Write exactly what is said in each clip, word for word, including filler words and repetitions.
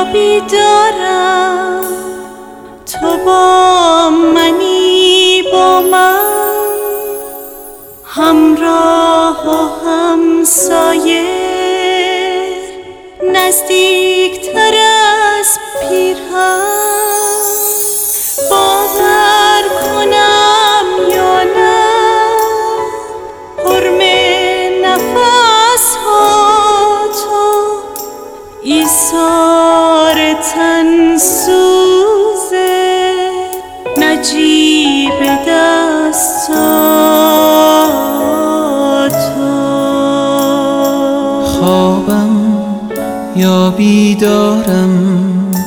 بیدارم تو با منی، با من همراه و همسایه، نزدیکتر از پیرهن. باور کنم یا نه حرم نفس ها تو، ایثار تن سوزه نجیب دستات تو. خوابم یا بیدارم،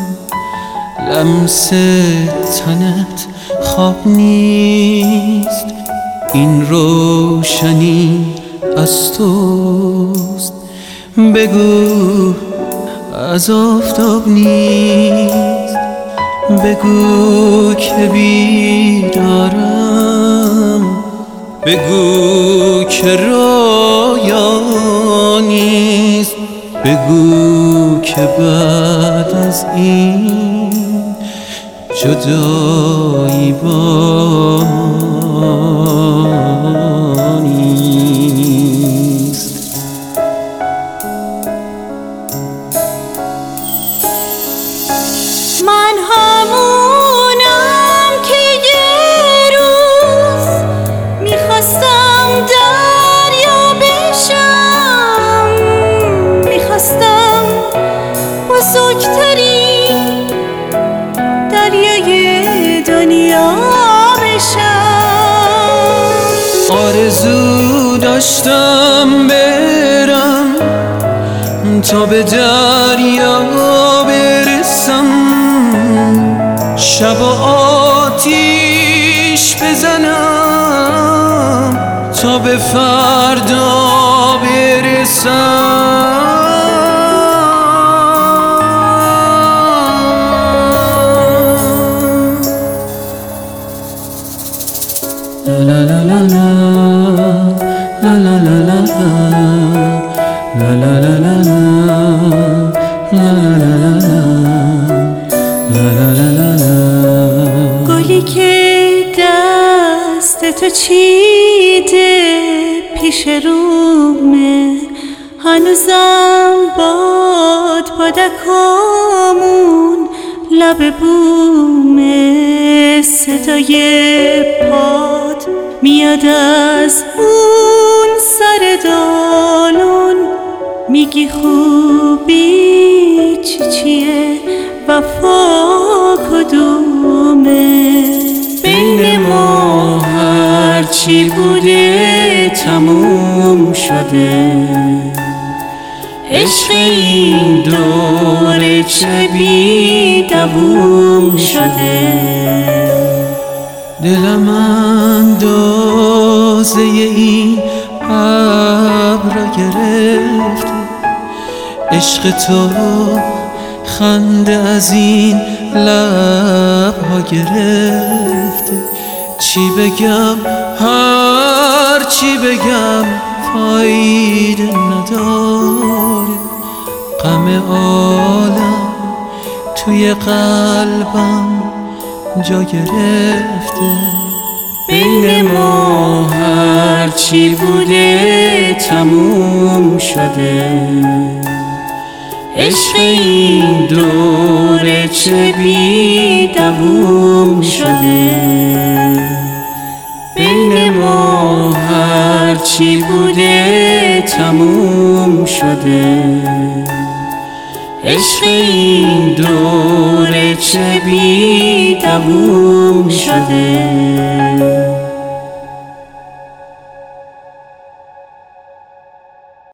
لمس تنت خواب نیست، این روشنی از توست. بگو از آفتاب نیست، بگو که بیدارم، بگو که رویا نیست، بگو که بعد از این جدایی با ما نیست. من همونم که یه روز میخواستم دریا بشم، میخواستم بزرگترین دریای دنیا بشم. آرزو داشتم برم تا به دریا برسم، شب آتیش بزنم تا به فردا برسم. لا لا لا لا لا لا لا لا لا لا لا لا گلی که دست تو چیده پیش رومه، هنوزم باد بادکامون لب بومه. صدای پاد میاد از اون سر دالون، میگی خوبی چی چیه، وفا کدومه. بین ما هرچی بوده تموم شده، عشق این دوره چه بی دووم شده. دلم اندازه این ابر را گرفته، عشق تو خنده از این لبها گرفته. چی بگم هر چی بگم فایده نداره، غم عالم توی قلبم جا گرفته. بین ما هرچی بوده تموم شده، عشق این دوره چه بی دووم شده. بین ما هرچی بوده تموم شده، عشق این دوره چه بی دووم شده.